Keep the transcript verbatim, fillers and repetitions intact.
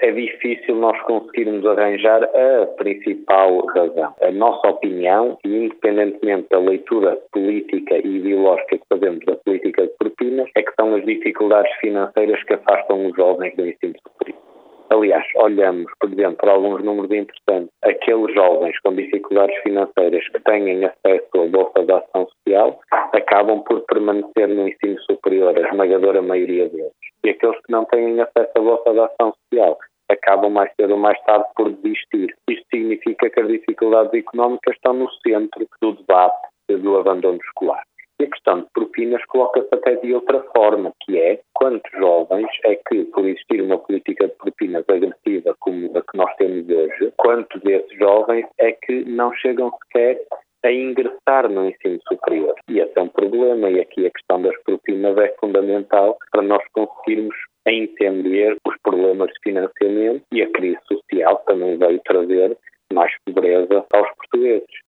é difícil nós conseguirmos arranjar a principal razão. A nossa opinião, e independentemente da leitura política e ideológica que fazemos da política de propinas, é que são as dificuldades financeiras que afastam os jovens do ensino superior. Aliás, olhamos, por exemplo, para alguns números interessantes. Aqueles jovens com dificuldades financeiras que têm acesso à Bolsa de Ação Social acabam por permanecer no ensino superior, a esmagadora maioria deles. E aqueles que não têm acesso à Bolsa de Ação Social acabam mais cedo ou mais tarde por desistir. Isto significa que as dificuldades económicas estão no centro do debate do abandono escolar. E a questão de propinas coloca-se até de outra forma, que é quantos jovens é que, por existir uma política de propinas agressiva como a que nós temos hoje, quantos desses jovens é que não chegam sequer a ingressar no ensino superior? E esse é um problema, e aqui a questão das propinas é fundamental para nós conseguirmos entender os problemas de financiamento, e a crise social também veio trazer mais pobreza